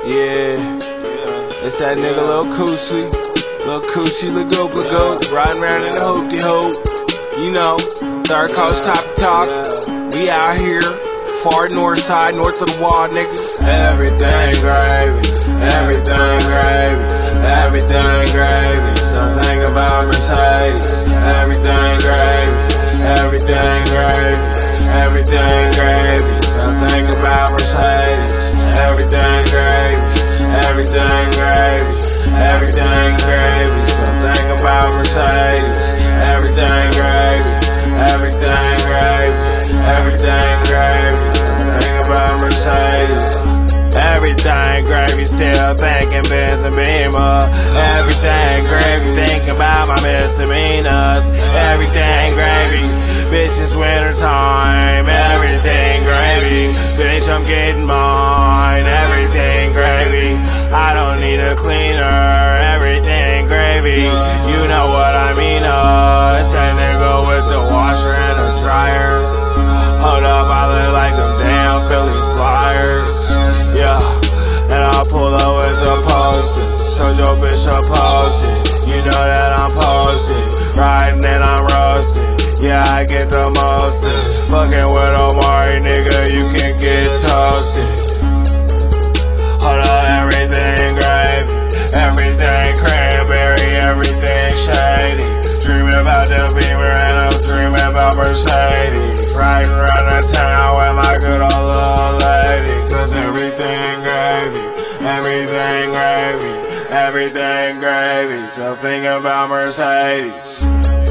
Yeah, it's that nigga Lil Coochie, Lil riding around in the hoopty hoop. You know, Third Coast Talk. We out here, far north side, north of the wall, nigga. Everything gravy, everything gravy, everything gravy. Something about Mercedes. Everything gravy, everything gravy, everything gravy. Something about Mercedes. Everything gravy, everything gravy, everything gravy. Something about Mercedes. Everything gravy, everything gravy, everything gravy. Something about Mercedes. Everything gravy, still thinking Benz and Beamer. Everything gravy, thinking about my misdemeanors. Everything gravy, bitch, it's winter time. Everything gravy, bitch, I'm getting mine. Everything gravy, I don't need a cleaner. Everything gravy, you know what I mean. It's that nigga with the washer and the dryer. Hold up, I look like them damn Philly Flyers. Yeah, and I pull up with the posters. Told your bitch I'm posted. You know that I'm posted. Riding and I'm roasted. Yeah, I get the mostest. Fucking with Omari, nigga, you can get toasted. Hold up, everything gravy, everything cranberry, everything shady. Dreaming about the Beamer and I'm dreaming about Mercedes. Riding around the town with my good old little lady. Cause everything gravy, everything gravy, everything gravy. Something about Mercedes.